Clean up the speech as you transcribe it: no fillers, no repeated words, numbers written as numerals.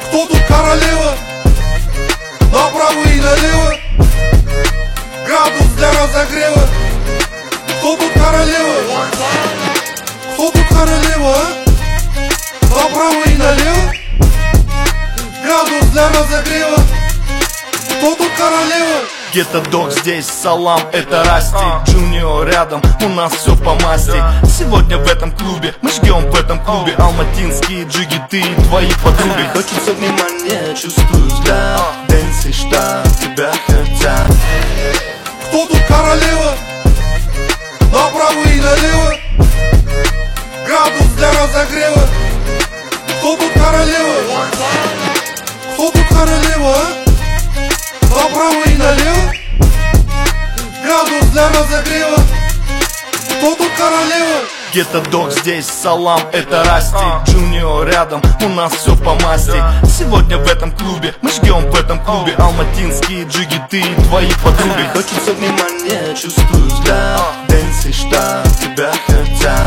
Кто тут королева? Направо и налево. Градус для разогрева. Кто тут королева? Кто тут королева, а? Направо и налево. Градус для разогрева. Кто тут королева? Где-то док здесь, салам, это Расти. Джуниор рядом, у нас все по масти. Сегодня в этом клубе, мы жгем в этом клубе. Алматинские джиги, ты и твои подруги. Хочется внимания, чувствую взгляд. Дэнси, что тебя хотят. Кто тут королева? Направо и налево. Градус для разогрева. Кто тут королева? Кто тут королева, а? Направо и налево. Градус для разогрева. Кто тут королева? Где-то док здесь, салам, это Расти. Джуниор рядом, у нас все по масти. Сегодня в этом клубе, мы жгем в этом клубе. Алматинские джиги, ты и твои подруги. Хочется внимания, чувствую взгляд. Дэнси, что тебя хотят.